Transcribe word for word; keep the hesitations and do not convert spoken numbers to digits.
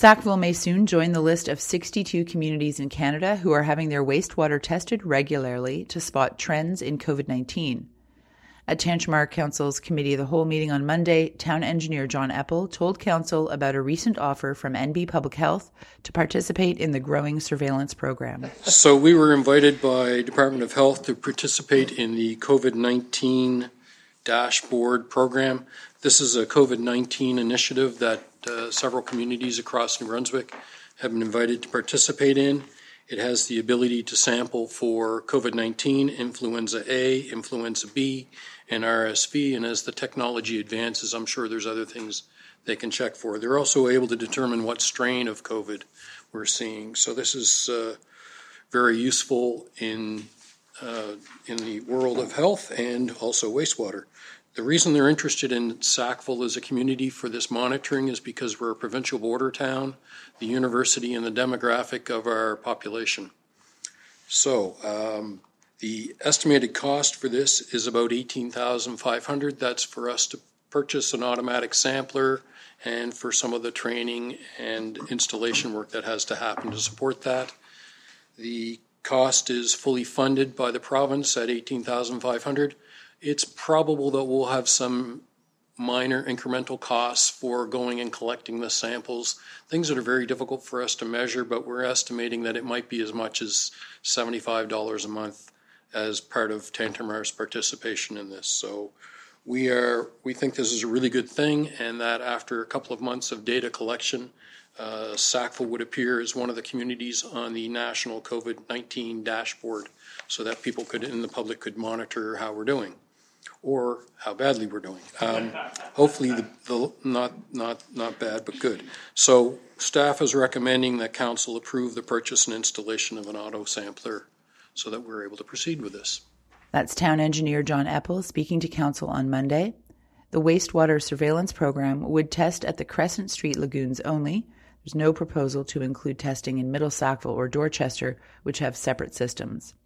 Sackville may soon join the list of sixty-two communities in Canada who are having their wastewater tested regularly to spot trends in COVID nineteen. At Tantramar Council's Committee of the Whole meeting on Monday, Town Engineer John Eppel told Council about a recent offer from N B Public Health to participate in the growing surveillance program. So we were invited by Department of Health to participate in the COVID nineteen dashboard program. This is a COVID nineteen initiative that uh, several communities across New Brunswick have been invited to participate in. It has the ability to sample for COVID nineteen, influenza A, influenza B, and R S V, and as the technology advances, I'm sure there's other things they can check for. They're also able to determine what strain of COVID we're seeing. So this is uh, very useful in uh, in the world of health and also wastewater. The reason they're interested in Sackville as a community for this monitoring is because we're a provincial border town, the university, and the demographic of our population. So um, the estimated cost for this is about eighteen thousand five hundred dollars. That's for us to purchase an automatic sampler and for some of the training and installation work that has to happen to support that. The cost is fully funded by the province at eighteen thousand five hundred dollars. It's probable that we'll have some minor incremental costs for going and collecting the samples, things that are very difficult for us to measure, but we're estimating that it might be as much as seventy-five dollars a month as part of Tantramar's participation in this. So we are we think this is a really good thing, and that after a couple of months of data collection, uh, Sackville would appear as one of the communities on the national COVID nineteen dashboard so that people could, in the public, could monitor how we're doing. Or how badly we're doing. Um, hopefully, the, the not not not bad, but good. So, staff is recommending that council approve the purchase and installation of an auto sampler, so that we're able to proceed with this. That's Town Engineer John Eppel speaking to council on Monday. The wastewater surveillance program would test at the Crescent Street lagoons only. There's no proposal to include testing in Middle Sackville or Dorchester, which have separate systems.